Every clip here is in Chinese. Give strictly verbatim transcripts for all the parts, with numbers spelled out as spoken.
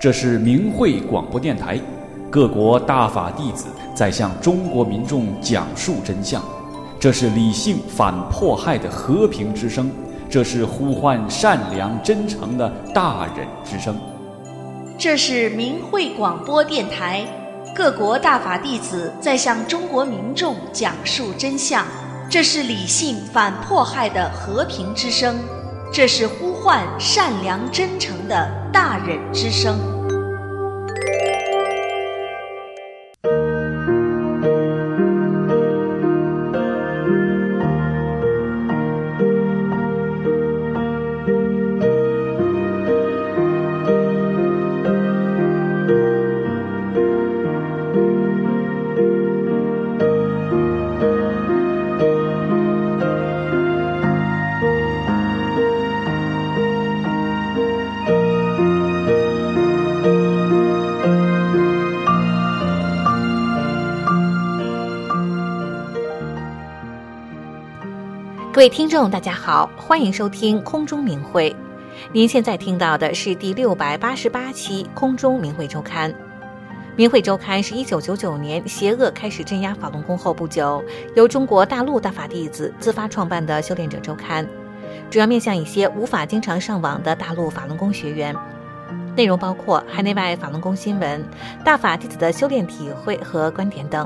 这是明慧广播电台，各国大法弟子在向中国民众讲述真相。这是理性反迫害的和平之声，这是呼唤善良真诚的大忍之声。 这是明慧广播电台，各国大法弟子在向中国民众讲述真相。这是理性反迫害的和平之声，这是呼唤善良真诚的大忍之声。 各位听众大家好，欢迎收听空中明慧。您现在听到的是第六百八十八期空中明慧周刊。明慧周刊是一九九九年邪恶开始镇压法轮功后不久，由中国大陆大法弟子自发创办的修炼者周刊，主要面向一些无法经常上网的大陆法轮功学员。内容包括海内外法轮功新闻、大法弟子的修炼体会和观点等。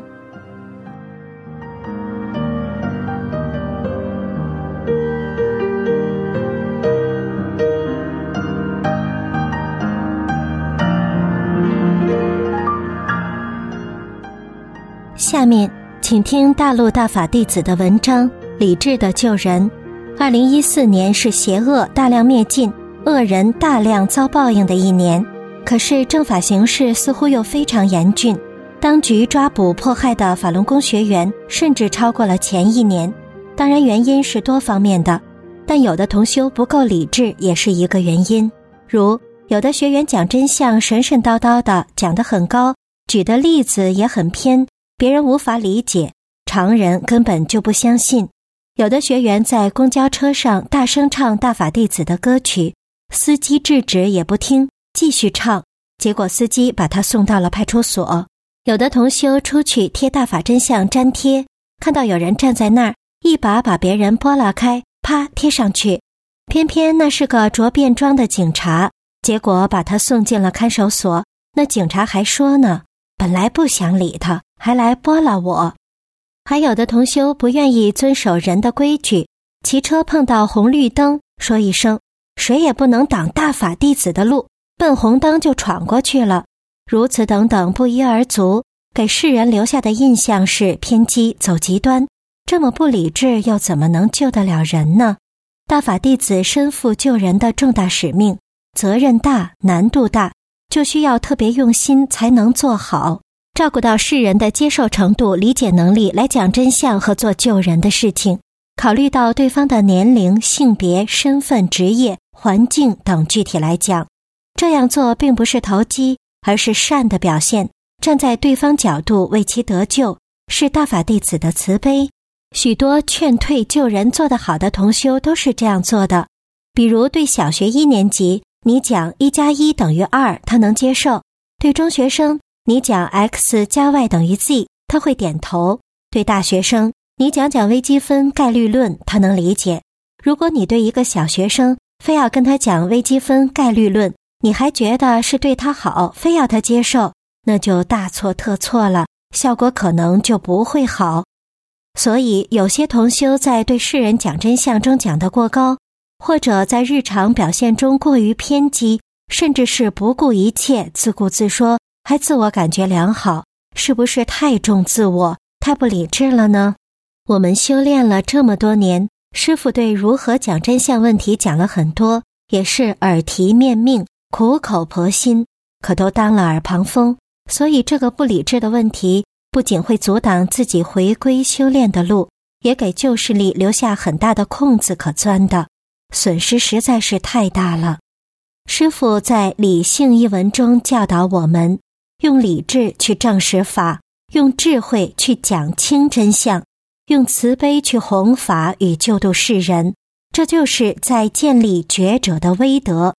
下面请听大陆大法弟子的文章《理智的救人》。二零一四年是邪恶大量灭尽、恶人大量遭报应的一年，可是正法形势似乎又非常严峻，当局抓捕迫害的法轮功学员甚至超过了前一年。当然原因是多方面的，但有的同修不够理智也是一个原因。如有的学员讲真相神神叨叨的，讲得很高，举的例子也很偏，别人无法理解，常人根本就不相信。有的学员在公交车上大声唱大法弟子的歌曲，司机制止也不听，继续唱，结果司机把他送到了派出所。有的同修出去贴大法真相粘贴，看到有人站在那儿，一把把别人拨拉开，啪贴上去，偏偏那是个着便装的警察，结果把他送进了看守所。那警察还说呢，本来不想理他，还来拨拉我。还有的同修不愿意遵守人的规矩，骑车碰到红绿灯，说一声谁也不能挡大法弟子的路，奔红灯就闯过去了。如此等等不一而足，给世人留下的印象是偏激走极端，这么不理智又怎么能救得了人呢？大法弟子身负救人的重大使命，责任大，难度大，就需要特别用心才能做好，照顾到世人的接受程度、理解能力来讲真相和做救人的事情，考虑到对方的年龄、性别、身份、职业、环境等具体来讲，这样做并不是投机，而是善的表现，站在对方角度为其得救，是大法弟子的慈悲。许多劝退救人做得好的同修都是这样做的，比如对小学一年级，你讲一加一等于二，他能接受；对中学生，你讲 x 加 y 等于 z， 他会点头；对大学生，你讲讲微积分概率论，他能理解。如果你对一个小学生非要跟他讲微积分概率论，你还觉得是对他好，非要他接受，那就大错特错了，效果可能就不会好。所以有些同修在对世人讲真相中讲得过高，或者在日常表现中过于偏激，甚至是不顾一切，自顾自说，还自我感觉良好，是不是太重自我，太不理智了呢？我们修炼了这么多年，师父对如何讲真相问题讲了很多，也是耳提面命，苦口婆心，可都当了耳旁风。所以这个不理智的问题不仅会阻挡自己回归修炼的路，也给旧势力留下很大的空子可钻的，损失实在是太大了。师父在《理性》一文中教导我们，用理智去证实法，用智慧去讲清真相，用慈悲去弘法与救度世人，这就是在建立觉者的威德。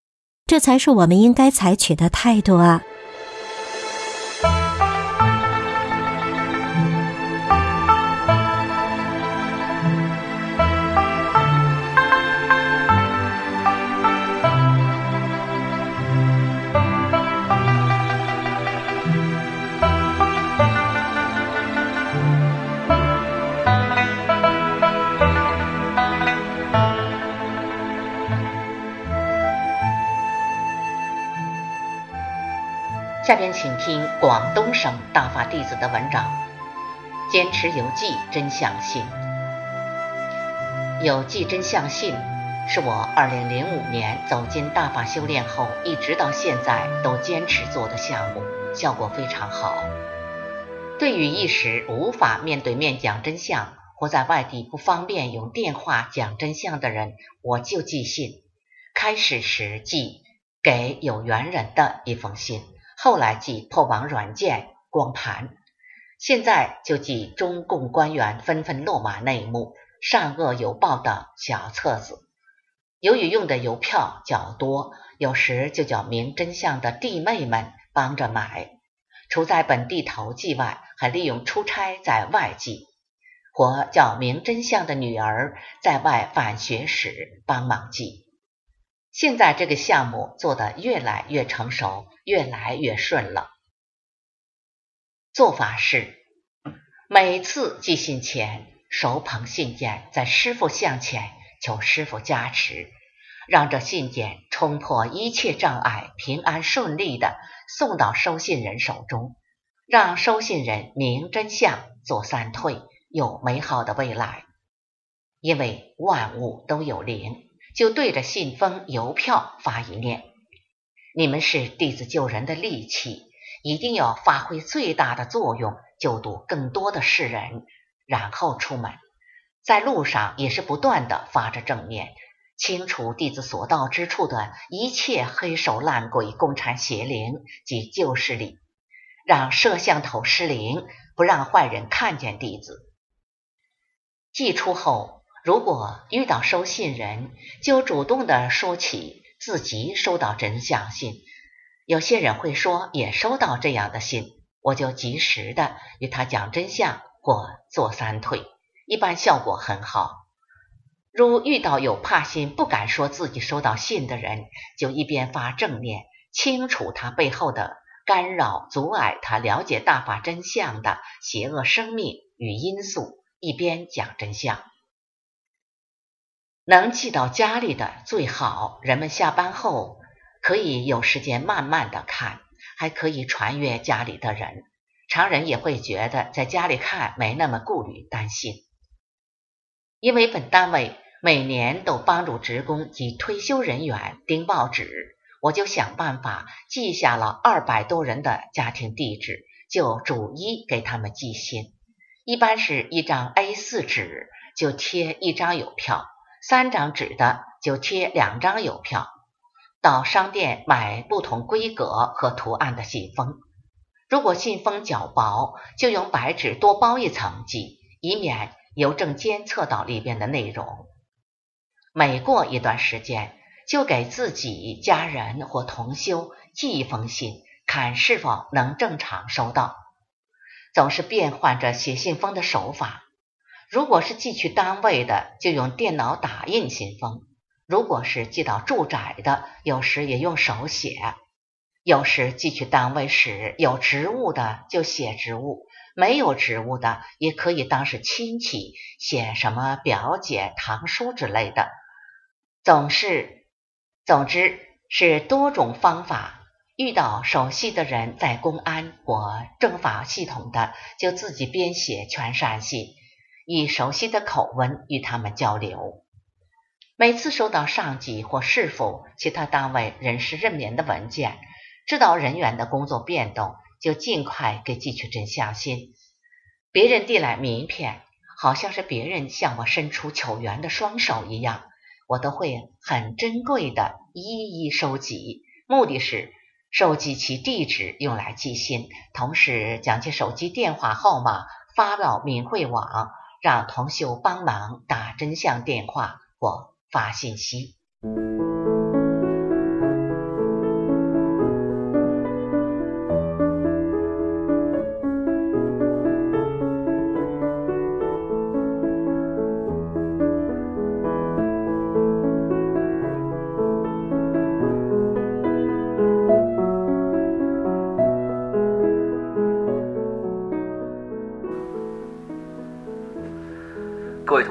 这才是我们应该采取的态度啊。 下边请听广东省大法弟子的文章，坚持有记真相信。有记真相信是我二零零五年走进大法修炼后一直到现在都坚持做的项目，效果非常好。对于一时无法面对面讲真相，或在外地不方便用电话讲真相的人，我就寄信。开始时寄给有缘人的一封信，后来寄破网软件光盘，现在就寄中共官员纷纷落马内幕、善恶有报的小册子。由于用的邮票较多，有时就叫明真相的弟妹们帮着买，除在本地投寄外，还利用出差在外寄，或叫明真相的女儿在外返学时帮忙寄。现在这个项目做得越来越成熟，越来越顺了。做法是，每次寄信前，手捧信件在师父像前求师父加持，让这信件冲破一切障碍，平安顺利地送到收信人手中，让收信人明真相，做三退，有美好的未来。因为万物都有灵，就对着信封邮票发一念：你们是弟子救人的利器，一定要发挥最大的作用，救度更多的世人。然后出门，在路上也是不断地发着正念，清除弟子所到之处的一切黑手烂鬼、共产邪灵及旧势力，让摄像头失灵，不让坏人看见弟子。寄出后，如果遇到收信人，就主动地说起自己收到真相信。有些人会说也收到这样的信，我就及时的与他讲真相或做三退，一般效果很好。如遇到有怕心不敢说自己收到信的人，就一边发正念，清除他背后的干扰、阻碍他了解大法真相的邪恶生命与因素，一边讲真相。能寄到家里的最好，人们下班后可以有时间慢慢的看，还可以传阅家里的人，常人也会觉得在家里看没那么顾虑担心。因为本单位每年都帮助职工及退休人员订报纸，我就想办法记下了二百多人的家庭地址，就逐一给他们寄信。一般是一张 A 四 纸就贴一张邮票，三张纸的就贴两张邮票。到商店买不同规格和图案的信封，如果信封较薄，就用白纸多包一层寄，以免邮政监测到里边的内容。每过一段时间，就给自己、家人或同修寄一封信，看是否能正常收到。总是变换着写信封的手法，如果是寄去单位的，就用电脑打印信封；如果是寄到住宅的，有时也用手写。有时寄去单位时，有职务的就写职务，没有职务的也可以当是亲戚，写什么表姐、堂叔之类的。总是，总之是多种方法。遇到熟悉的人在公安或政法系统的，就自己编写全善信，以熟悉的口吻与他们交流。每次收到上级或市府、其他单位人事任免的文件，知道人员的工作变动，就尽快给寄去真相信。别人递来名片，好像是别人向我伸出求援的双手一样，我都会很珍贵的一一收集，目的是收集其地址用来寄信，同时将其手机电话号码发到明慧网，让同修帮忙打真相电话或发信息。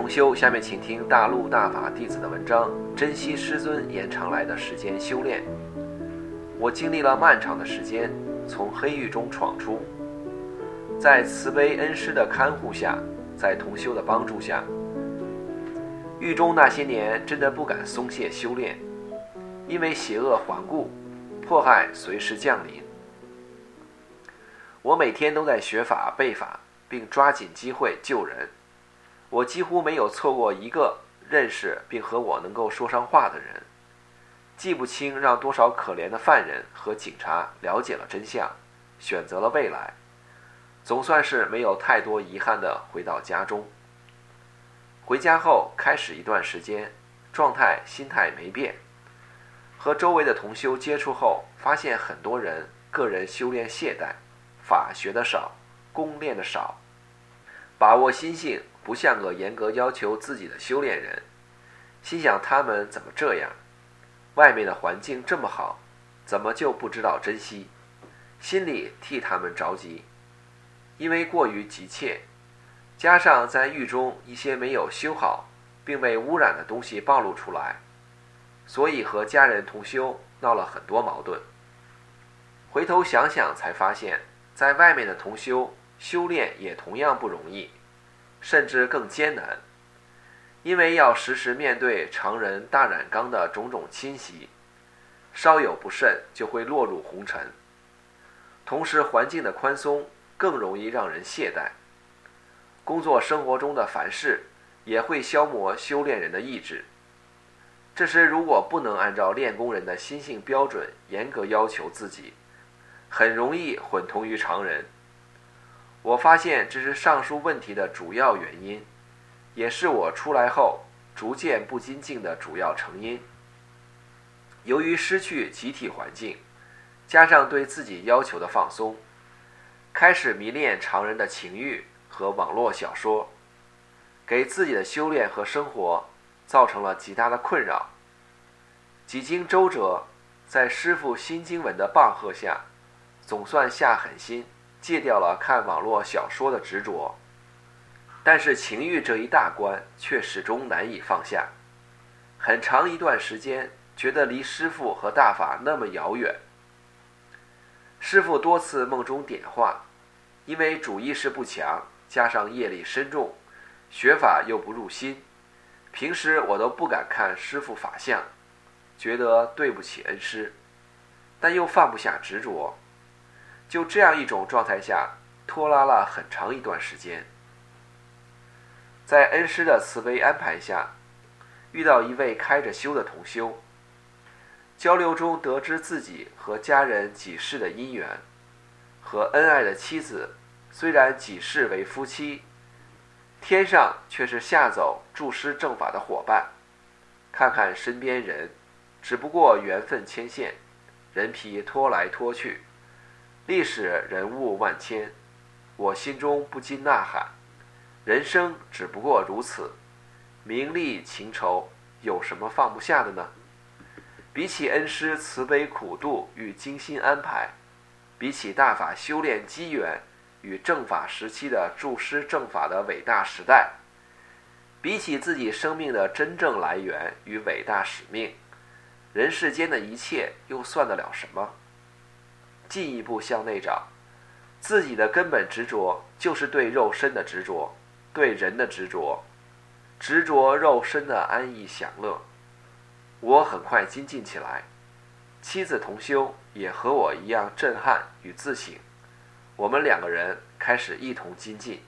同修，下面请听大陆大法弟子的文章，珍惜师尊延长来的时间修炼。我经历了漫长的时间，从黑狱中闯出，在慈悲恩师的看护下，在同修的帮助下，狱中那些年真的不敢松懈修炼，因为邪恶环顾，迫害随时降临。我每天都在学法背法，并抓紧机会救人。我几乎没有错过一个认识并和我能够说上话的人，记不清让多少可怜的犯人和警察了解了真相，选择了未来，总算是没有太多遗憾地回到家中。回家后开始一段时间，状态心态没变，和周围的同修接触后，发现很多人个人修炼懈怠，法学的少，功练的少，把握心性不像个严格要求自己的修炼人，心想他们怎么这样，外面的环境这么好，怎么就不知道珍惜，心里替他们着急。因为过于急切，加上在狱中一些没有修好并被污染的东西暴露出来，所以和家人同修闹了很多矛盾。回头想想才发现，在外面的同修修炼也同样不容易，甚至更艰难，因为要时时面对常人大染缸的种种侵袭，稍有不慎就会落入红尘。同时环境的宽松更容易让人懈怠，工作生活中的凡事也会消磨修炼人的意志。这时如果不能按照练功人的心性标准严格要求自己，很容易混同于常人。我发现这是上述问题的主要原因，也是我出来后逐渐不精进的主要成因。由于失去集体环境，加上对自己要求的放松，开始迷恋常人的情欲和网络小说，给自己的修炼和生活造成了极大的困扰。几经周折，在师父心经文的棒喝下，总算下狠心戒掉了看网络小说的执着，但是情欲这一大关却始终难以放下。很长一段时间觉得离师父和大法那么遥远。师父多次梦中点化，因为主意识不强，加上业力深重，学法又不入心，平时我都不敢看师父法相，觉得对不起恩师，但又放不下执着。就这样一种状态下，拖拉了很长一段时间。在恩师的慈悲安排下，遇到一位开着修的同修，交流中得知自己和家人几世的姻缘，和恩爱的妻子虽然几世为夫妻，天上却是下走助师正法的伙伴。看看身边人，只不过缘分牵线，人皮拖来拖去，历史人物万千，我心中不禁呐喊，人生只不过如此，名利情仇有什么放不下的呢？比起恩师慈悲苦度与精心安排，比起大法修炼机缘与正法时期的助师正法的伟大时代，比起自己生命的真正来源与伟大使命，人世间的一切又算得了什么？进一步向内找，自己的根本执着就是对肉身的执着，对人的执着，执着肉身的安逸享乐。我很快精进起来，妻子同修也和我一样震撼与自省，我们两个人开始一同精进。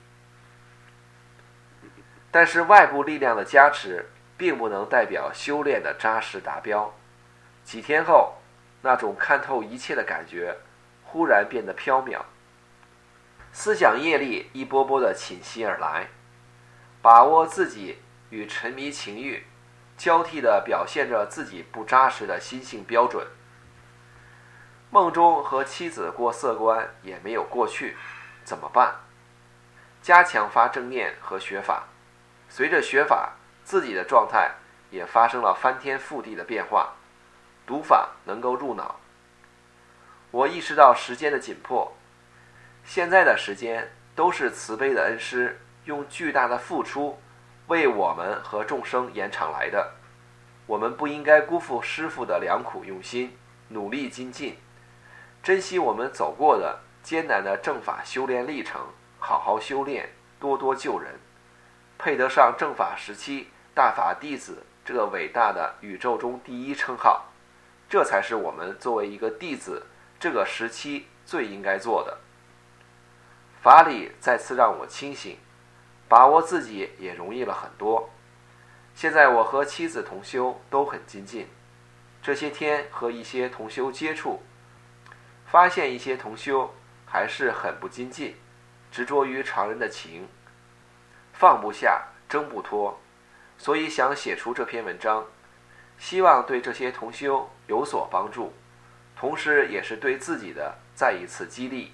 但是外部力量的加持并不能代表修炼的扎实达标。几天后，那种看透一切的感觉忽然变得飘渺，思想业力一波波的侵袭而来，把握自己与沉迷情欲交替地表现着自己不扎实的心性标准。梦中和妻子过色关也没有过去，怎么办？加强发正念和学法，随着学法，自己的状态也发生了翻天覆地的变化，读法能够入脑。我意识到时间的紧迫，现在的时间都是慈悲的恩师用巨大的付出为我们和众生延长来的。我们不应该辜负师父的良苦用心，努力精进，珍惜我们走过的艰难的正法修炼历程，好好修炼，多多救人，配得上正法时期大法弟子这个伟大的宇宙中第一称号。这才是我们作为一个弟子这个时期最应该做的。法理再次让我清醒，把握自己也容易了很多。现在我和妻子同修都很精进，这些天和一些同修接触，发现一些同修还是很不精进，执着于常人的情，放不下，挣不脱，所以想写出这篇文章，希望对这些同修有所帮助，同时也是对自己的再一次激励。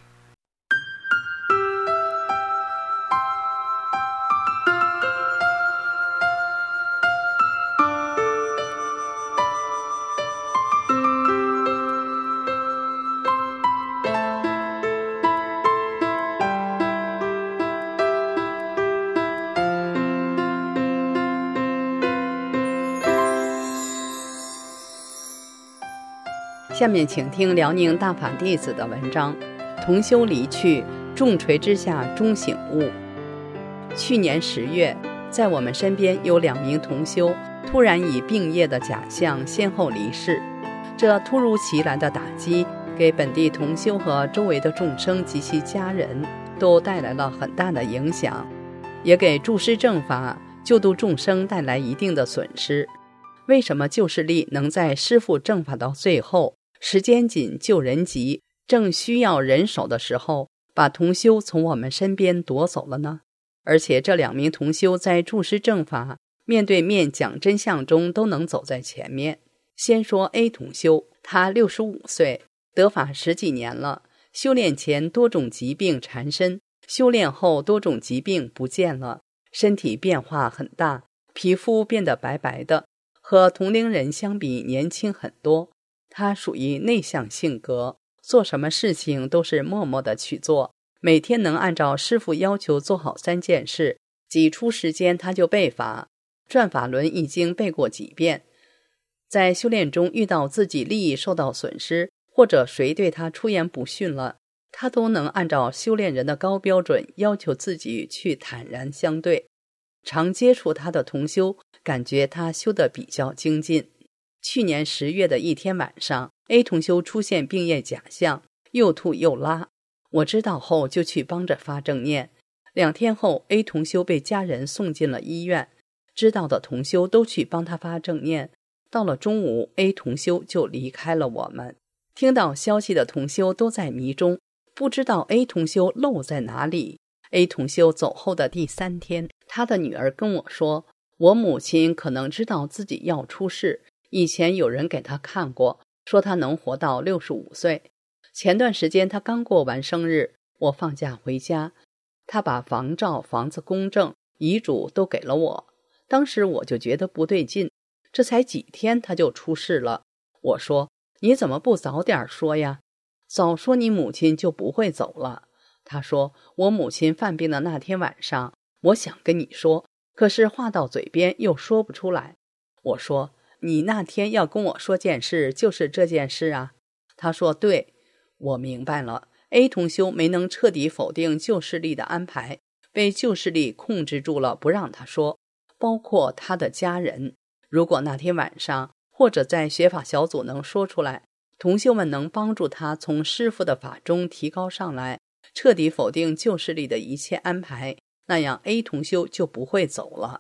下面请听辽宁大法弟子的文章《同修离去，重锤之下终醒悟》。去年十月，在我们身边有两名同修突然以病业的假象先后离世，这突如其来的打击给本地同修和周围的众生及其家人都带来了很大的影响，也给注释正法救度众生带来一定的损失。为什么救世力能在师父正法到最后，时间紧救人急，正需要人手的时候，把同修从我们身边夺走了呢？而且这两名同修在注释正法、面对面讲真相中都能走在前面。先说 A 同修，他六十五岁，得法十几年了，修炼前多种疾病缠身，修炼后多种疾病不见了，身体变化很大，皮肤变得白白的，和同龄人相比年轻很多。他属于内向性格，做什么事情都是默默地去做，每天能按照师父要求做好三件事，挤出时间他就背法，转法轮已经背过几遍。在修炼中遇到自己利益受到损失，或者谁对他出言不逊了，他都能按照修炼人的高标准要求自己去坦然相对。常接触他的同修感觉他修得比较精进。去年十月的一天晚上， A 同修出现病业假象，又吐又拉，我知道后就去帮着发正念。两天后 A 同修被家人送进了医院，知道的同修都去帮他发正念。到了中午 A 同修就离开了我们。听到消息的同修都在迷中，不知道 A 同修漏在哪里。 A 同修走后的第三天，他的女儿跟我说，我母亲可能知道自己要出事，以前有人给他看过，说他能活到六十五岁。前段时间他刚过完生日，我放假回家，他把房照、房子公证、遗嘱都给了我。当时我就觉得不对劲，这才几天他就出事了。我说，你怎么不早点说呀？早说你母亲就不会走了。他说，我母亲犯病的那天晚上，我想跟你说，可是话到嘴边又说不出来。我说，你那天要跟我说件事，就是这件事啊。他说对。我明白了， A 同修没能彻底否定救世力的安排，被救世力控制住了，不让他说，包括他的家人。如果那天晚上或者在学法小组能说出来，同修们能帮助他从师父的法中提高上来，彻底否定救世力的一切安排，那样 A 同修就不会走了。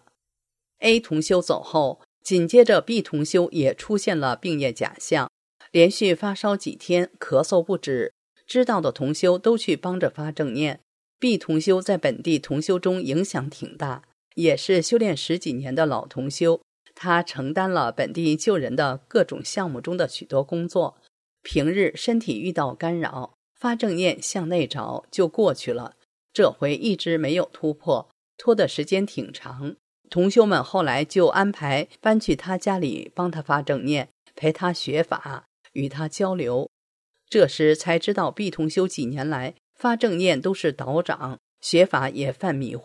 A 同修走后，紧接着 B 同修也出现了病业假象，连续发烧几天，咳嗽不止，知道的同修都去帮着发正念。 B 同修在本地同修中影响挺大，也是修炼十几年的老同修，他承担了本地救人的各种项目中的许多工作。平日身体遇到干扰，发正念向内找就过去了，这回一直没有突破，拖的时间挺长。同修们后来就安排搬去他家里帮他发正念，陪他学法，与他交流。这时才知道 B 同修几年来发正念都是倒掌，学法也犯迷糊，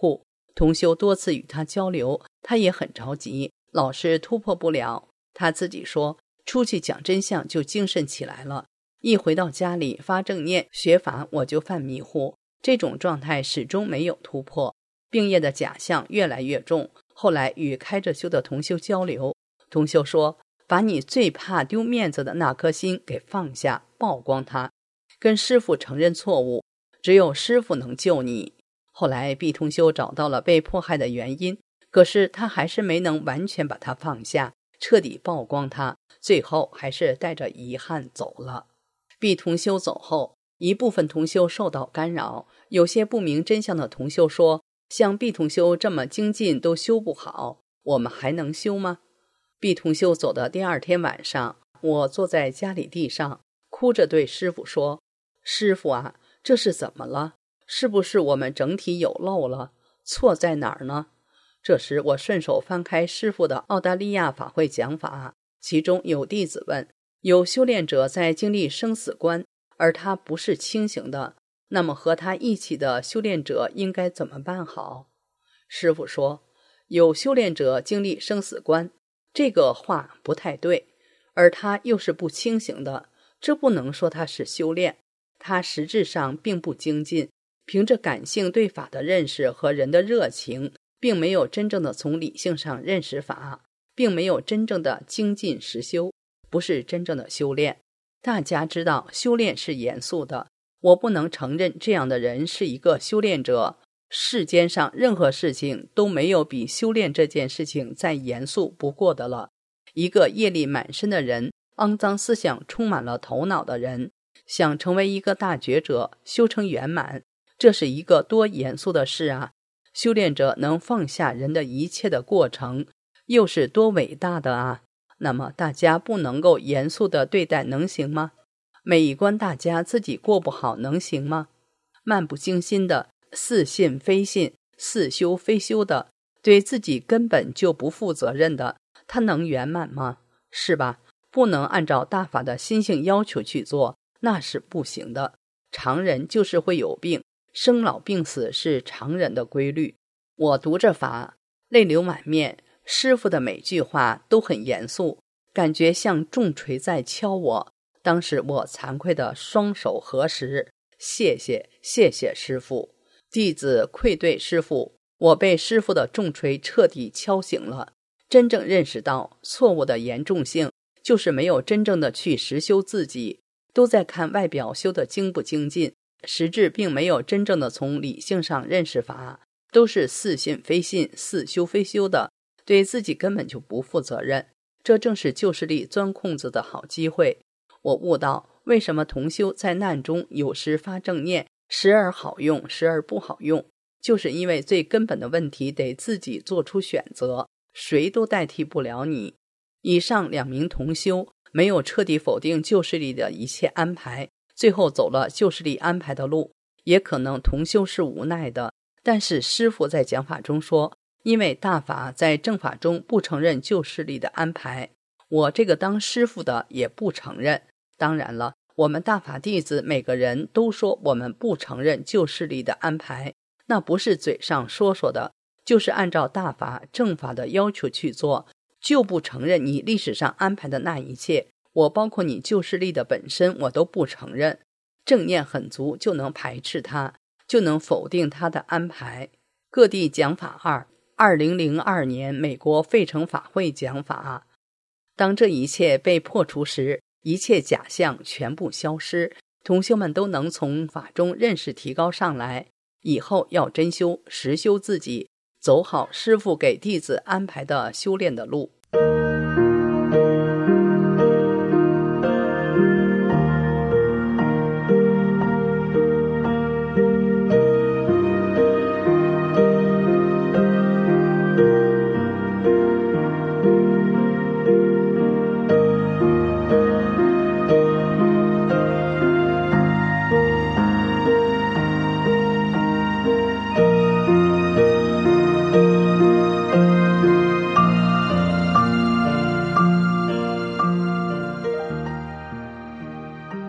同修多次与他交流，他也很着急，老是突破不了。他自己说，出去讲真相就精神起来了，一回到家里发正念学法，我就犯迷糊，这种状态始终没有突破，病业的假象越来越重。后来与开着修的同修交流，同修说，把你最怕丢面子的那颗心给放下，曝光它，跟师父承认错误，只有师父能救你。后来毕同修找到了被迫害的原因，可是他还是没能完全把它放下，彻底曝光它，最后还是带着遗憾走了。毕同修走后，一部分同修受到干扰，有些不明真相的同修说，像毕同修这么精进都修不好，我们还能修吗？毕同修走的第二天晚上，我坐在家里地上，哭着对师父说，师父啊，这是怎么了？是不是我们整体有漏了？错在哪儿呢？这时我顺手翻开师父的澳大利亚法会讲法，其中有弟子问，有修炼者在经历生死关，而他不是清醒的，那么和他一起的修炼者应该怎么办好？师父说，有修炼者经历生死关，这个话不太对，而他又是不清醒的，这不能说他是修炼，他实质上并不精进，凭着感性对法的认识和人的热情，并没有真正的从理性上认识法，并没有真正的精进实修，不是真正的修炼。大家知道修炼是严肃的，我不能承认这样的人是一个修炼者。世间上任何事情都没有比修炼这件事情再严肃不过的了。一个业力满身的人，肮脏思想充满了头脑的人，想成为一个大觉者，修成圆满，这是一个多严肃的事啊！修炼者能放下人的一切的过程，又是多伟大的啊！那么大家不能够严肃地对待，能行吗？每一关大家自己过不好，能行吗？漫不经心的，似信非信，似修非修的，对自己根本就不负责任的，他能圆满吗？是吧？不能按照大法的心性要求去做，那是不行的。常人就是会有病，生老病死是常人的规律。我读着法，泪流满面，师父的每句话都很严肃，感觉像重锤在敲我。当时我惭愧的双手合十，谢谢谢谢师父。弟子愧对师父，我被师父的重锤彻底敲醒了，真正认识到错误的严重性，就是没有真正的去实修自己，都在看外表修的精不精进，实质并没有真正的从理性上认识法，都是似信非信，似修非修的，对自己根本就不负责任。这正是旧势力钻空子的好机会。我悟到为什么同修在难中有时发正念，时而好用，时而不好用，就是因为最根本的问题得自己做出选择，谁都代替不了你。以上两名同修没有彻底否定旧势力的一切安排，最后走了旧势力安排的路，也可能同修是无奈的。但是师父在讲法中说，因为大法在正法中不承认旧势力的安排，我这个当师父的也不承认。当然了，我们大法弟子每个人都说我们不承认旧势力的安排，那不是嘴上说说的，就是按照大法正法的要求去做，就不承认你历史上安排的那一切，我包括你旧势力的本身我都不承认。正念很足就能排斥它，就能否定它的安排。各地讲法二，二零零二年美国费城法会讲法。当这一切被破除时，一切假象全部消失，同修们都能从法中认识提高上来。以后要真修实修自己，走好师父给弟子安排的修炼的路。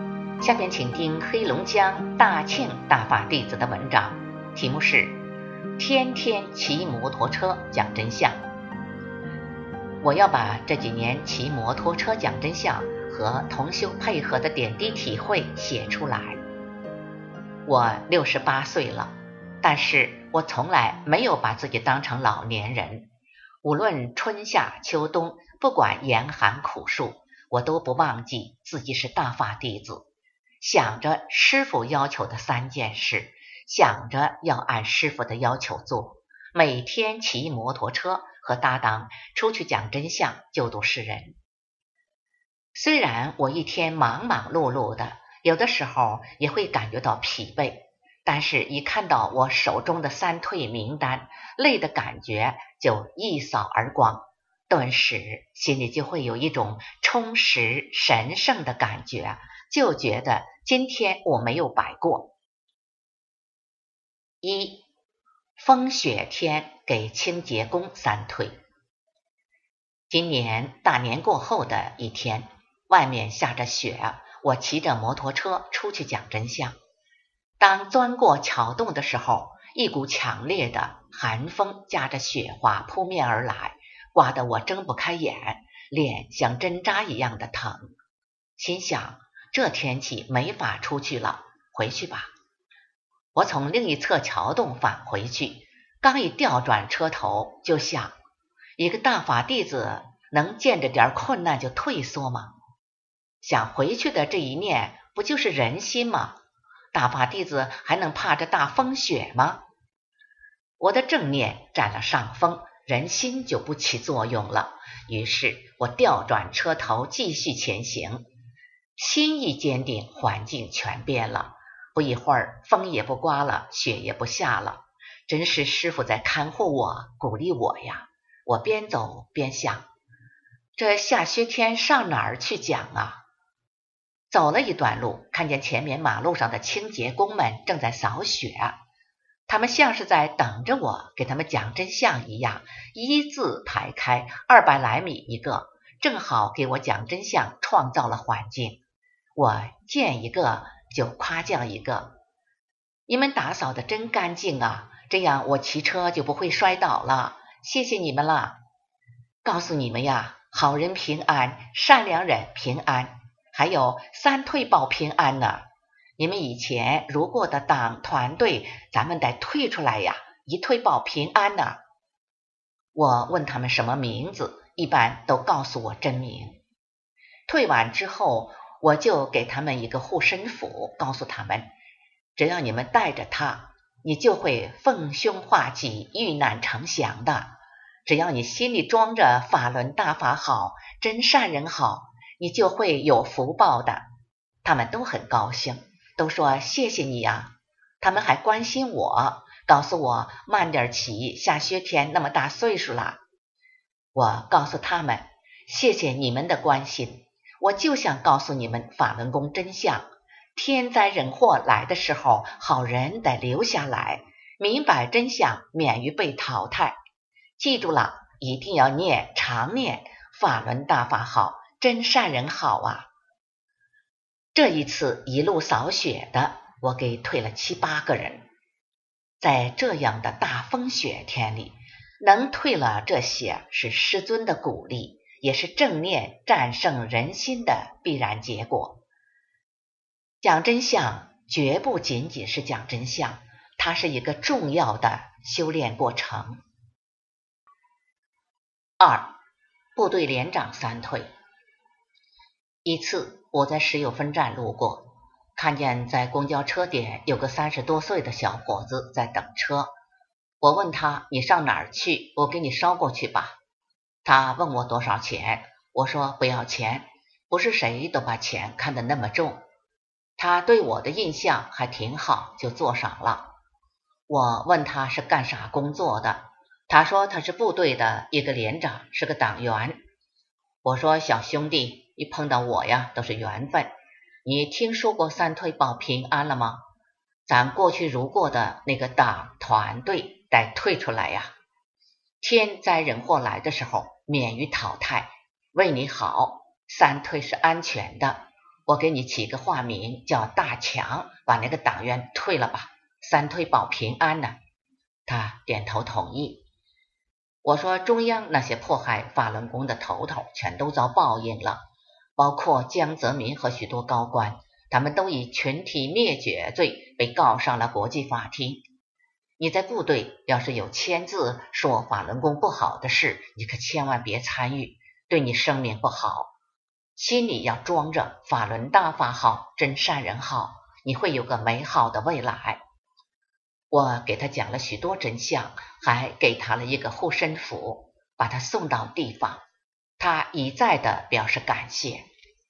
下面请听黑龙江大庆大法弟子的文章，题目是天天骑摩托车讲真相。我要把这几年骑摩托车讲真相和同修配合的点滴体会写出来。我六十八岁了，但是我从来没有把自己当成老年人。无论春夏秋冬，不管严寒苦暑，我都不忘记自己是大法弟子，想着师父要求的三件事，想着要按师父的要求做，每天骑摩托车和搭档出去讲真相，救度世人。虽然我一天忙忙碌碌的，有的时候也会感觉到疲惫，但是一看到我手中的三退名单，累的感觉就一扫而光，顿时心里就会有一种充实神圣的感觉，就觉得今天我没有白过。一，风雪天给清洁工三退。今年大年过后的一天，外面下着雪，我骑着摩托车出去讲真相。当钻过桥洞的时候，一股强烈的寒风夹着雪花扑面而来，刮得我睁不开眼，脸像针扎一样的疼。心想，这天气没法出去了，回去吧。我从另一侧桥洞返回去，刚一调转车头，就想，一个大法弟子能见着点困难就退缩吗？想回去的这一念，不就是人心吗？大法弟子还能怕这大风雪吗？我的正念占了上风，人心就不起作用了。于是我调转车头继续前行，心一坚定，环境全变了。不一会儿，风也不刮了，雪也不下了，真是师父在看护我，鼓励我呀。我边走边想，这下雪天上哪儿去讲啊？走了一段路，看见前面马路上的清洁工们正在扫雪，他们像是在等着我给他们讲真相一样，一字排开，二百来米一个，正好给我讲真相创造了环境。我见一个就夸奖一个，你们打扫的真干净啊，这样我骑车就不会摔倒了，谢谢你们了。告诉你们呀，好人平安，善良人平安，还有三退保平安呢。你们以前如过的党团队，咱们得退出来呀，一退保平安呢。我问他们什么名字，一般都告诉我真名。退完之后，我就给他们一个护身符，告诉他们，只要你们带着它，你就会逢凶化吉，遇难成祥的。只要你心里装着法轮大法好，真善人好，你就会有福报的。他们都很高兴，都说谢谢你呀。他们还关心我，告诉我慢点骑，下雪天那么大岁数了。我告诉他们，谢谢你们的关心，我就想告诉你们法轮功真相。天灾人祸来的时候，好人得留下来，明白真相，免于被淘汰。记住了，一定要念，常念法轮大法好，真善人好啊。这一次一路扫雪的，我给退了七八个人。在这样的大风雪天里，能退了这些，是师尊的鼓励，也是正念战胜人心的必然结果。讲真相绝不仅仅是讲真相，它是一个重要的修炼过程。二，部队连长三退。一次我在石油分站路过，看见在公交车点有个三十多岁的小伙子在等车。我问他，你上哪儿去？我给你捎过去吧。他问我多少钱，我说不要钱，不是谁都把钱看得那么重。他对我的印象还挺好，就坐上了。我问他是干啥工作的，他说他是部队的一个连长，是个党员。我说小兄弟，一碰到我呀都是缘分，你听说过三退保平安了吗？咱过去如过的那个党团队得退出来呀，天灾人祸来的时候免于淘汰，为你好，三退是安全的。我给你起个化名叫大强，把那个党员退了吧，三退保平安呢。 他点头同意。我说中央那些迫害法轮功的头头全都遭报应了，包括江泽民和许多高官，他们都以群体灭绝罪被告上了国际法庭。你在部队要是有签字说法轮功不好的事，你可千万别参与，对你生命不好。心里要装着法轮大法好，真善人好，你会有个美好的未来。我给他讲了许多真相，还给他了一个护身符，把他送到地方。他一再的表示感谢。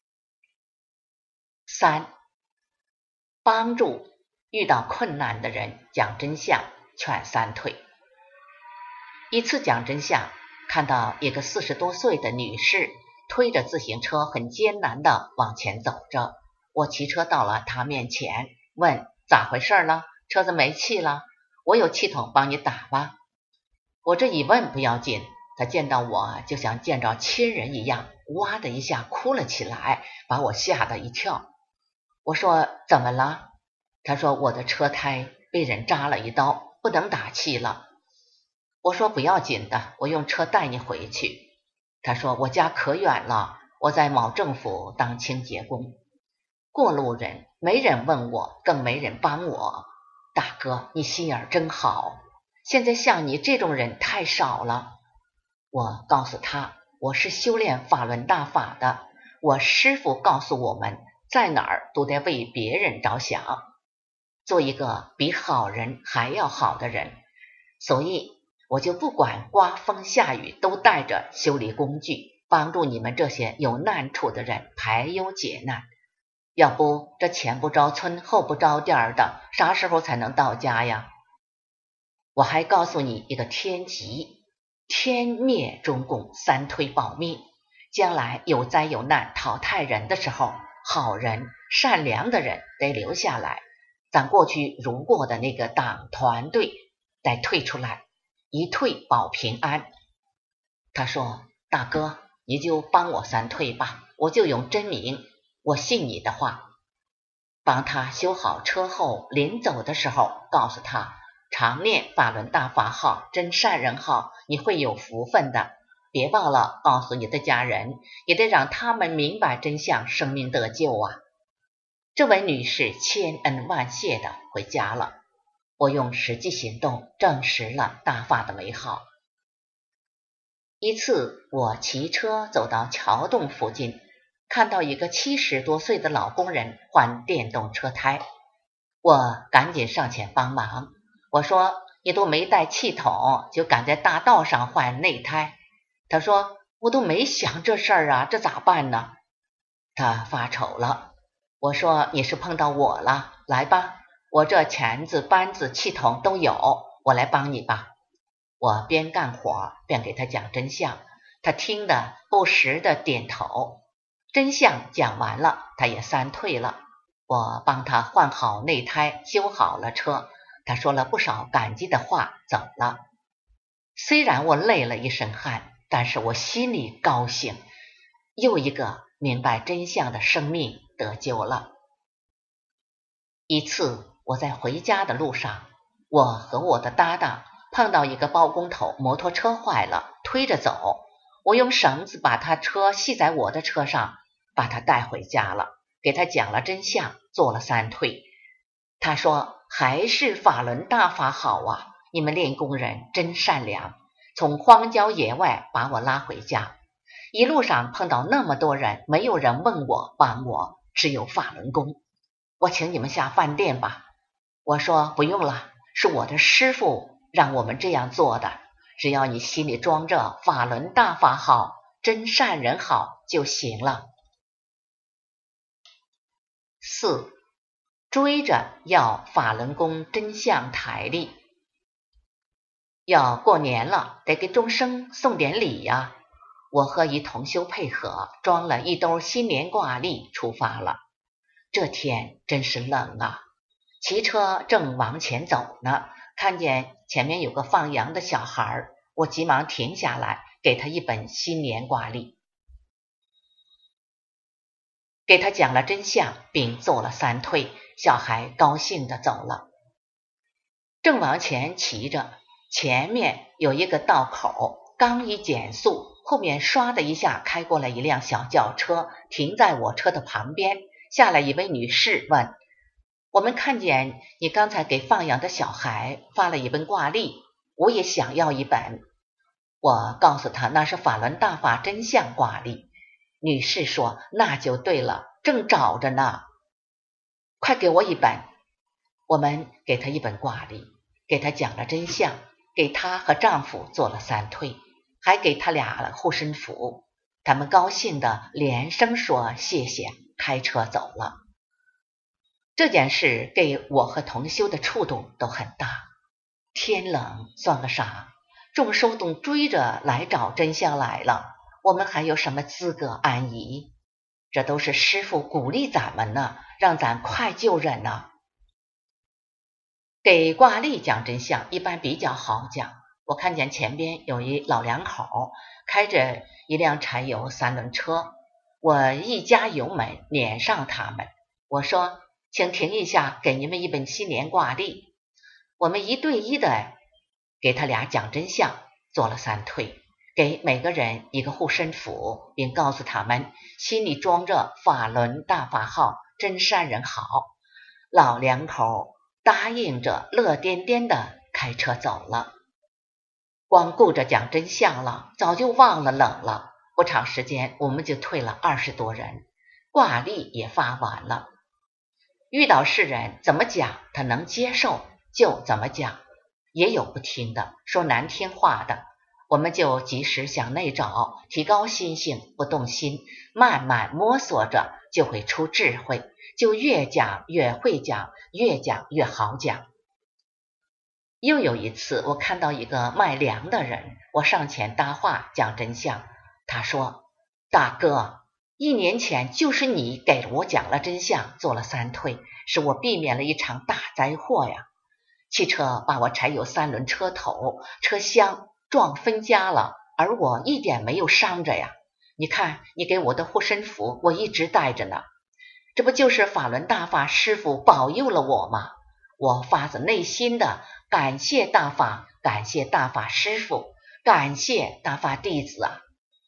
三，帮助遇到困难的人讲真相，劝三退。一次讲真相，看到一个四十多岁的女士推着自行车很艰难地往前走着，我骑车到了她面前，问咋回事了？车子没气了？我有气筒帮你打吧。我这一问不要紧，她见到我就像见着亲人一样，哇的一下哭了起来，把我吓得一跳。我说怎么了？她说我的车胎被人扎了一刀，不能打气了。我说不要紧的，我用车带你回去。她说我家可远了，我在某政府当清洁工，过路人没人问我，更没人帮我。大哥，你心眼真好，现在像你这种人太少了。我告诉他，我是修炼法轮大法的，我师父告诉我们，在哪儿都得为别人着想，做一个比好人还要好的人。所以我就不管刮风下雨，都带着修理工具，帮助你们这些有难处的人排忧解难。要不这前不着村后不着店的，啥时候才能到家呀？我还告诉你一个天机，天灭中共，三推保命，将来有灾有难淘汰人的时候，好人善良的人得留下来，咱过去如过的那个党团队得退出来，一退保平安。他说大哥，你就帮我三退吧，我就用真名，我信你的话。帮他修好车后，临走的时候告诉他，常念法轮大法好，真善人好，你会有福分的。别忘了告诉你的家人，也得让他们明白真相，生命得救啊。这位女士千恩万谢的回家了。我用实际行动证实了大法的美好。一次我骑车走到桥洞附近，看到一个七十多岁的老工人换电动车胎，我赶紧上前帮忙。我说你都没带气筒，就赶在大道上换内胎。他说我都没想这事儿啊，这咋办呢？他发愁了。我说你是碰到我了，来吧，我这钳子扳子气筒都有，我来帮你吧。我边干活边给他讲真相，他听得不时的点头。真相讲完了，他也三退了。我帮他换好内胎，修好了车，他说了不少感激的话，走了。虽然我累了一身汗，但是我心里高兴，又一个明白真相的生命得救了。一次我在回家的路上，我和我的搭档碰到一个包工头摩托车坏了，推着走，我用绳子把他车系在我的车上，把他带回家了，给他讲了真相，做了三退。他说还是法轮大法好啊，你们练功人真善良，从荒郊野外把我拉回家。一路上碰到那么多人，没有人问我帮我，只有法轮功。我请你们下饭店吧。我说不用了，是我的师父让我们这样做的，只要你心里装着法轮大法好，真善人好就行了。四，追着要法轮功真相台历。要过年了，得给众生送点礼呀。我和一同修配合，装了一兜新年挂历出发了。这天真是冷啊，骑车正往前走呢，看见前面有个放羊的小孩，我急忙停下来，给他一本新年挂历，给他讲了真相，并做了三退。小孩高兴地走了。正往前骑着， 前面有一个道口，刚一减速，后面唰的一下开过来一辆小轿车，停在我车的旁边。下来一位女士问，我们看见你刚才给放养的小孩发了一本挂历，我也想要一本。我告诉她那是法轮大法真相挂历。女士说，那就对了，正找着呢，快给我一本。我们给她一本挂历，给她讲了真相，给她和丈夫做了三退，还给她俩护身符。他们高兴的连声说谢谢，开车走了。这件事给我和同修的触动都很大。天冷算个啥？众生都追着来找真相来了，我们还有什么资格安逸？这都是师父鼓励咱们呢，让咱快救人呢。给挂历讲真相一般比较好讲。我看见前边有一老两口开着一辆柴油三轮车，我一加油门撵上他们，我说请停一下，给你们一本新年挂历。我们一对一的给他俩讲真相，做了三退，给每个人一个护身符，并告诉他们心里装着法轮大法号，真善人好。老两口答应着，乐颠颠的开车走了。光顾着讲真相了，早就忘了冷了。不长时间我们就退了二十多人，挂历也发完了。遇到世人怎么讲他能接受就怎么讲，也有不听的，说难听话的，我们就及时向内找，提高心性，不动心，慢慢摸索着就会出智慧，就越讲越会讲，越讲越好讲。又有一次我看到一个卖粮的人，我上前搭话讲真相。他说，大哥，一年前就是你给我讲了真相，做了三退，使我避免了一场大灾祸呀。汽车把我柴油三轮车头车厢撞分家了，而我一点没有伤着呀。你看你给我的护身符我一直带着呢，这不就是法轮大法师父保佑了我吗？我发自内心的感谢大法，感谢大法师父，感谢大法弟子啊。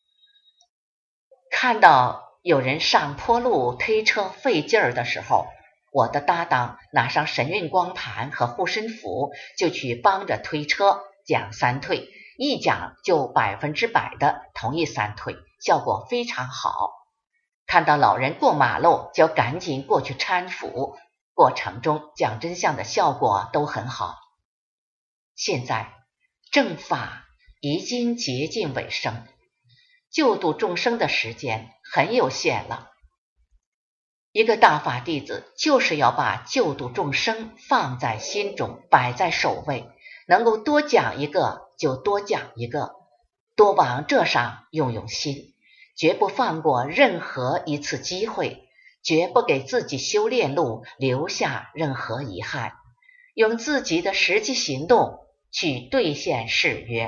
看到有人上坡路推车费劲儿的时候，我的搭档拿上神韵光盘和护身符，就去帮着推车讲三退，一讲就百分之百的同意三退，效果非常好。看到老人过马路就赶紧过去搀扶，过程中讲真相的效果都很好。现在正法已经接近尾声，救度众生的时间很有限了。一个大法弟子就是要把救度众生放在心中，摆在首位，能够多讲一个就多讲一个，多往这上用用心，绝不放过任何一次机会，绝不给自己修炼路留下任何遗憾，用自己的实际行动去兑现誓约。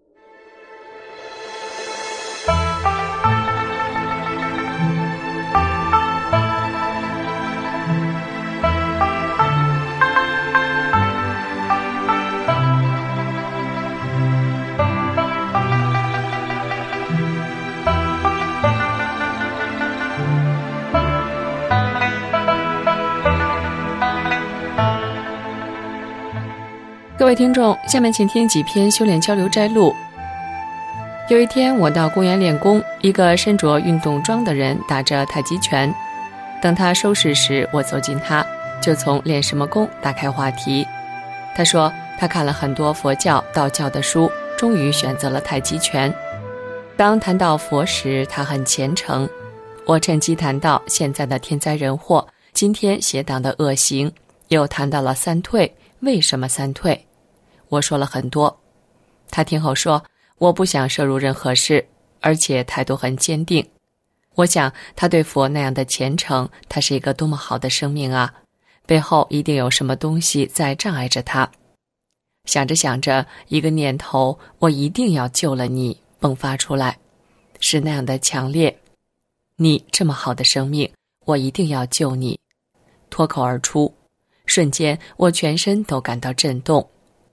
各位听众，下面请听几篇修炼交流摘录。有一天我到公园练功，一个身着运动装的人打着太极拳，等他收拾时我走近他，就从练什么功打开话题。他说他看了很多佛教道教的书，终于选择了太极拳。当谈到佛时他很虔诚，我趁机谈到现在的天灾人祸，今天邪党的恶行，又谈到了三退，为什么三退？我说了很多。他听后说，我不想涉入任何事，而且态度很坚定。我想他对佛那样的虔诚，他是一个多么好的生命啊，背后一定有什么东西在障碍着他。想着想着，一个念头，我一定要救了你，迸发出来，是那样的强烈。你这么好的生命，我一定要救你，脱口而出。瞬间我全身都感到震动。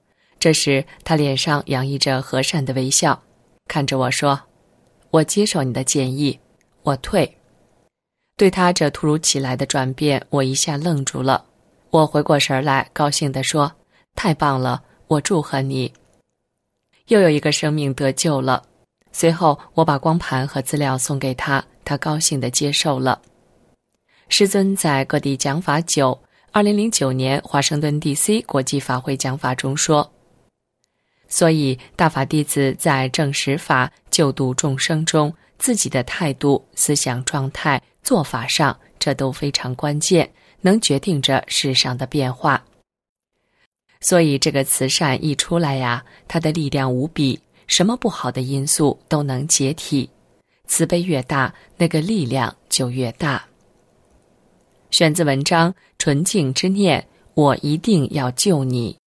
这时他脸上洋溢着和善的微笑，看着我说：“我接受你的建议，我退。”对他这突如其来的转变，我一下愣住了。我回过神来，高兴地说：“太棒了，我祝贺你。”又有一个生命得救了。随后我把光盘和资料送给他，他高兴地接受了。师尊在各地讲法九，二零零九年华盛顿 D C 国际法会讲法中说：“所以大法弟子在证实法、救度众生中，自己的态度、思想状态、做法上，这都非常关键，能决定着世上的变化。所以这个慈善一出来呀，它的力量无比，什么不好的因素都能解体。慈悲越大，那个力量就越大。”选自文章《纯净之念》，我一定要救你。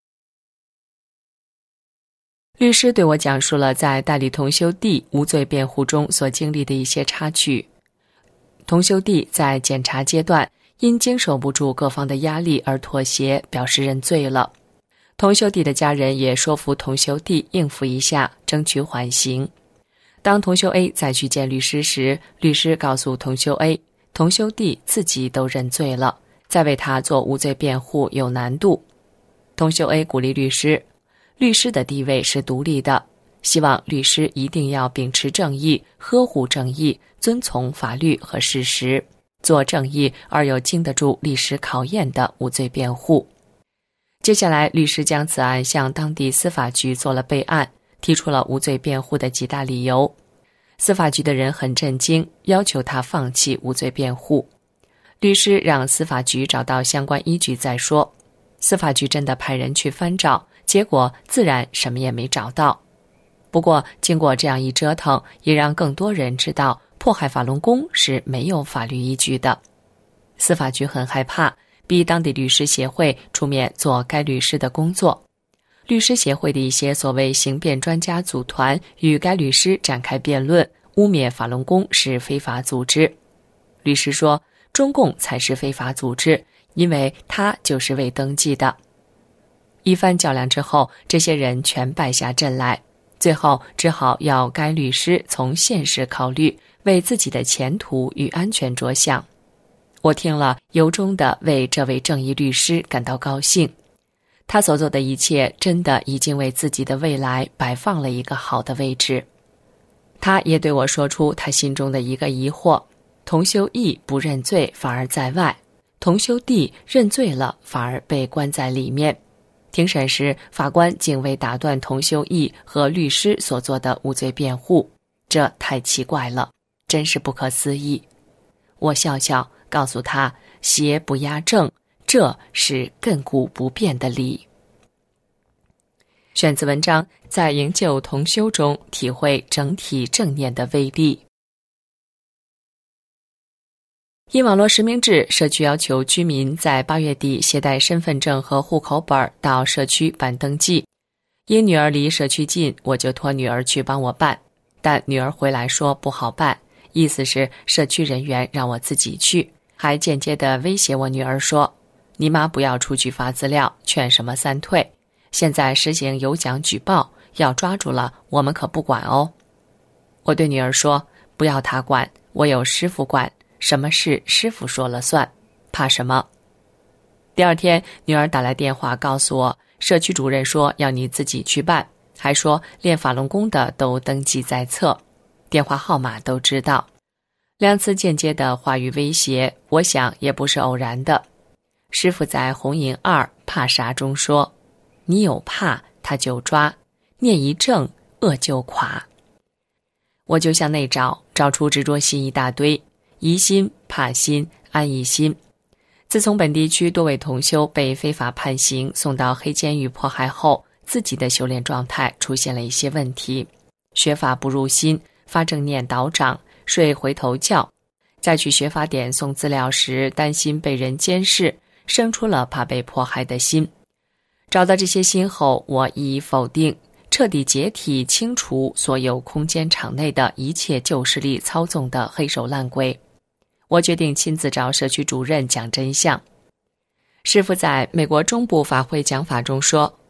律师对我讲述了在代理同修弟无罪辩护中所经历的一些插曲。同修弟在检察阶段因经受不住各方的压力而妥协，表示认罪了。同修弟的家人也说服同修弟应付一下，争取缓刑。当同修 A 再去见律师时，律师告诉同修 A， 同修弟自己都认罪了，再为他做无罪辩护有难度。同修 A 鼓励律师，律师的地位是独立的，希望律师一定要秉持正义，呵护正义，遵从法律和事实，做正义而又经得住历史考验的无罪辩护。接下来，律师将此案向当地司法局做了备案，提出了无罪辩护的几大理由。司法局的人很震惊，要求他放弃无罪辩护。律师让司法局找到相关依据再说。司法局真的派人去翻找，结果自然什么也没找到。不过经过这样一折腾，也让更多人知道迫害法轮功是没有法律依据的。司法局很害怕，逼当地律师协会出面做该律师的工作。律师协会的一些所谓刑辩专家组团与该律师展开辩论，污蔑法轮功是非法组织。律师说，中共才是非法组织，因为他就是未登记的。一番较量之后，这些人全败下阵来，最后只好要该律师从现实考虑，为自己的前途与安全着想。我听了，由衷地为这位正义律师感到高兴。他所做的一切真的已经为自己的未来摆放了一个好的位置。他也对我说出他心中的一个疑惑：同修义不认罪反而在外，同修弟认罪了反而被关在里面。庭审时，法官竟未打断同修义和律师所做的无罪辩护，这太奇怪了，真是不可思议。我笑笑告诉他，邪不压正，这是亘古不变的理。选自文章《在营救同修中体会整体正念的威力》。因网络实名制，社区要求居民在八月底携带身份证和户口本到社区办登记。因女儿离社区近，我就托女儿去帮我办，但女儿回来说不好办，意思是社区人员让我自己去，还间接地威胁我女儿说，你妈不要出去发资料，劝什么三退，现在实行有奖举报，要抓住了我们可不管哦。我对女儿说，不要她管，我有师父管，什么事师父说了算，怕什么？第二天，女儿打来电话告诉我，社区主任说要你自己去办，还说练法轮功的都登记在册，电话号码都知道。两次间接的话语威胁，我想也不是偶然的。师父在《红影二怕啥》中说，你有怕他就抓，念一正恶就垮。我就向内找，找出执着心一大堆，疑心、怕心、安逸心。自从本地区多位同修被非法判刑送到黑监狱迫害后，自己的修炼状态出现了一些问题，学法不入心，发正念倒掌，睡回头觉。再去学法点送资料时，担心被人监视，生出了怕被迫害的心。找到这些心后，我一一否定，彻底解体清除所有空间场内的一切旧势力操纵的黑手烂鬼。我决定亲自找社区主任讲真相。师父在美国中部法会讲法中说，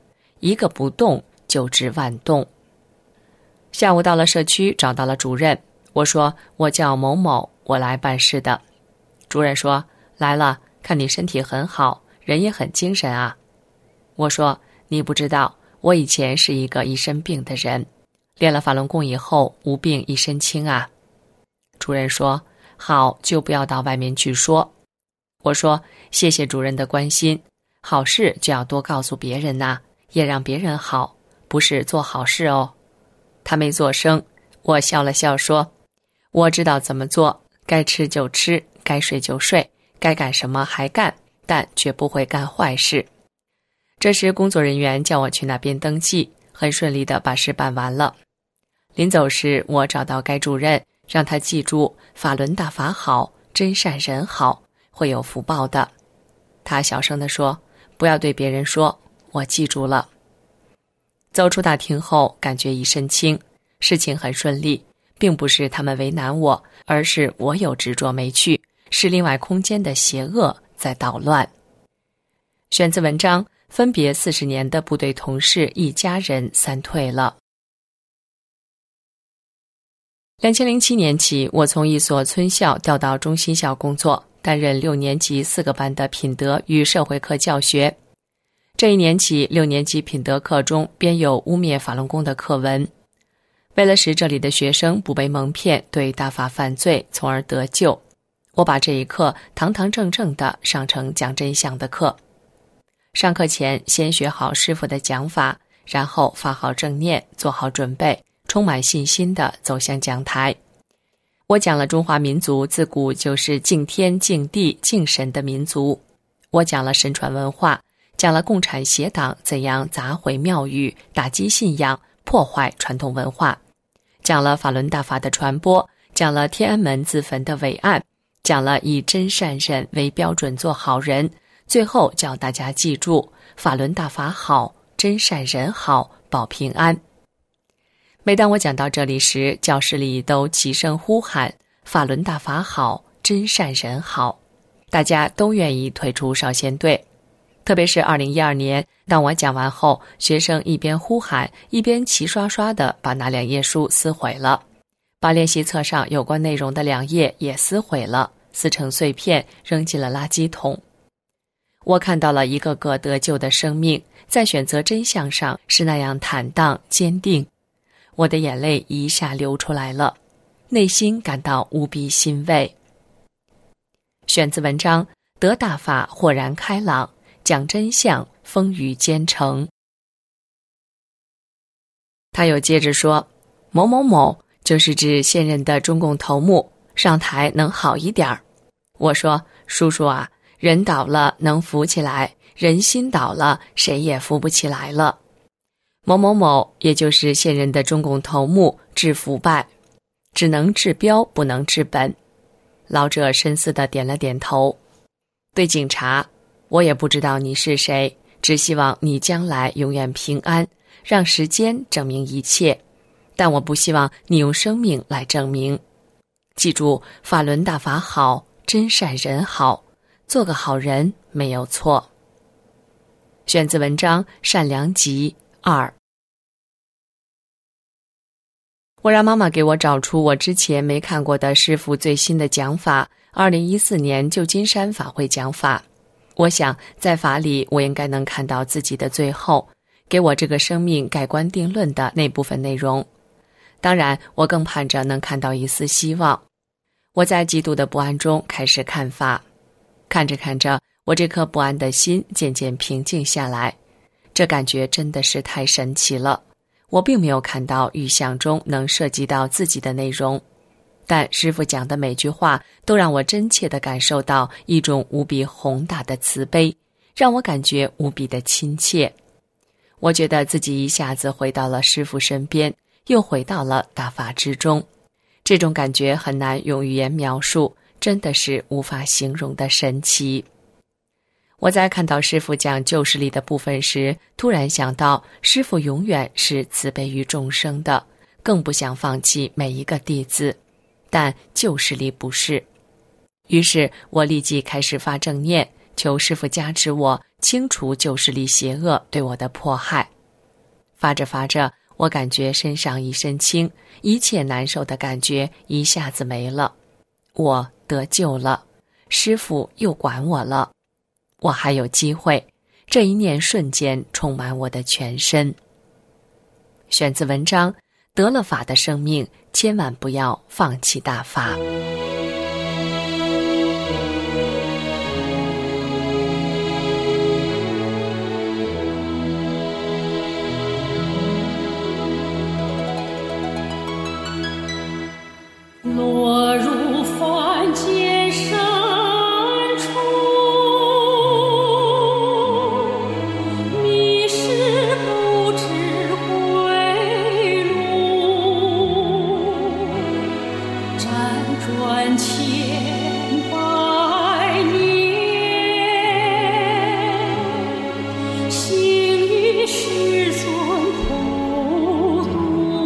一个不动就知万动。下午到了社区，找到了主任，我说我叫某某，我来办事的。主任说来了，看你身体很好，人也很精神啊。我说你不知道，我以前是一个一身病的人，练了法轮功以后无病一身轻啊。主任说好，就不要到外面去说。我说谢谢主任的关心，好事就要多告诉别人呐、啊，也让别人好，不是做好事哦。他没做声，我笑了笑说我知道怎么做，该吃就吃，该睡就睡，该干什么还干，但绝不会干坏事。这时工作人员叫我去那边登记，很顺利地把事办完了。临走时，我找到该主任，让他记住法轮大法好，真善人好，会有福报的。他小声地说不要对别人说，我记住了。走出大厅后，感觉一身轻，事情很顺利，并不是他们为难我，而是我有执着没去，是另外空间的邪恶在捣乱。选自文章，分别四十年的部队同事一家人三退了。两千零七年起，我从一所村校调到中心校工作，担任六年级四个班的品德与社会课教学。这一年起，六年级品德课中编有污蔑法轮功的课文。为了使这里的学生不被蒙骗，对大法犯罪，从而得救，我把这一课堂堂正正地上成讲真相的课。上课前先学好师父的讲法，然后发好正念，做好准备，充满信心地走向讲台。我讲了中华民族自古就是敬天敬地敬神的民族，我讲了神传文化，讲了共产邪党怎样砸毁庙宇，打击信仰，破坏传统文化，讲了法轮大法的传播，讲了天安门自焚的伟岸，讲了以真善忍为标准做好人，最后叫大家记住法轮大法好，真善人好，保平安。每当我讲到这里时，教室里都齐声呼喊法轮大法好，真善人好，大家都愿意退出少先队。特别是二零一二年，当我讲完后，学生一边呼喊，一边齐刷刷地把那两页书撕毁了，把练习册上有关内容的两页也撕毁了，撕成碎片扔进了垃圾桶。我看到了一个个得救的生命，在选择真相上是那样坦荡坚定，我的眼泪一下流出来了，内心感到无比欣慰。选自文章，得大法豁然开朗，讲真相，风雨兼程。他又接着说，某某某就是指现任的中共头目，上台能好一点儿。我说，叔叔啊，人倒了能扶起来，人心倒了谁也扶不起来了。某某某也就是现任的中共头目，治腐败，只能治标不能治本。老者深思地点了点头。对警察，我也不知道你是谁，只希望你将来永远平安，让时间证明一切，但我不希望你用生命来证明。记住，法轮大法好，真善人好，做个好人没有错。选自文章《善良集二》。我让妈妈给我找出我之前没看过的师父最新的讲法，二零一四年旧金山法会讲法。我想在法里我应该能看到自己的最后，给我这个生命盖棺定论的那部分内容。当然我更盼着能看到一丝希望。我在极度的不安中开始看法，看着看着，我这颗不安的心渐渐平静下来，这感觉真的是太神奇了。我并没有看到预想中能涉及到自己的内容，但师父讲的每句话都让我真切地感受到一种无比宏大的慈悲，让我感觉无比的亲切。我觉得自己一下子回到了师父身边，又回到了大法之中，这种感觉很难用语言描述，真的是无法形容的神奇。我在看到师父讲旧事例的部分时，突然想到师父永远是慈悲于众生的，更不想放弃每一个弟子，但旧事例不是。于是我立即开始发正念，求师父加持我清除旧事例邪恶对我的迫害。 发着发着，我感觉身上一身轻，一切难受的感觉一下子没了。我得救了，师父又管我了，我还有机会。这一念瞬间充满我的全身。选自文章《得了法的生命，千万不要放弃大法》。 落入凡间深处，迷失不知归路，辗转千百年，行于世尊普度。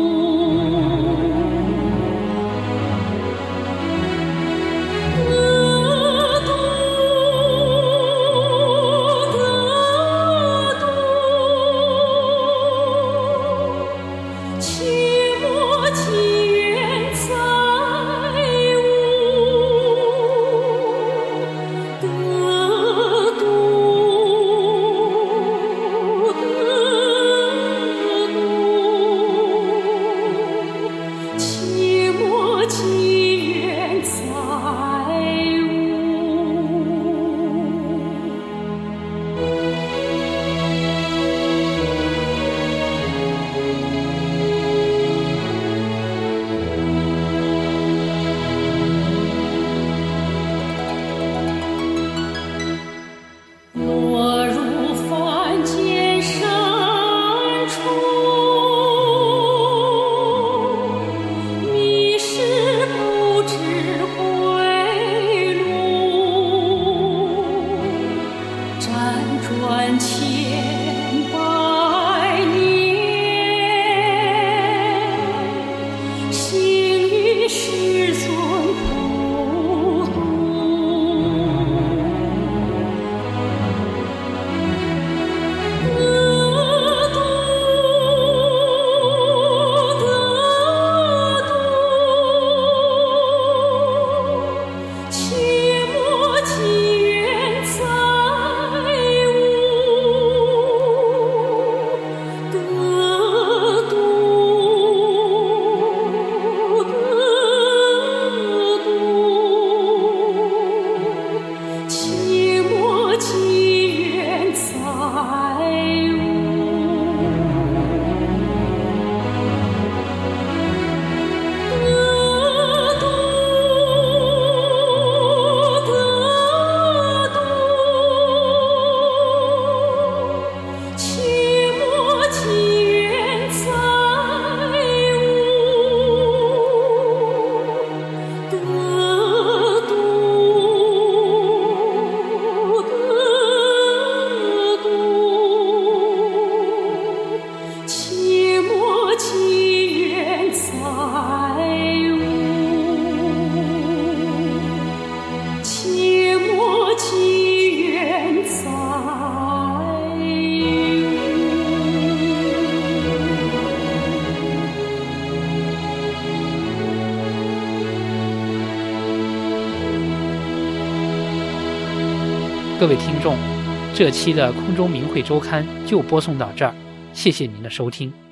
各位听众，这期的空中明慧周刊就播送到这儿，谢谢您的收听。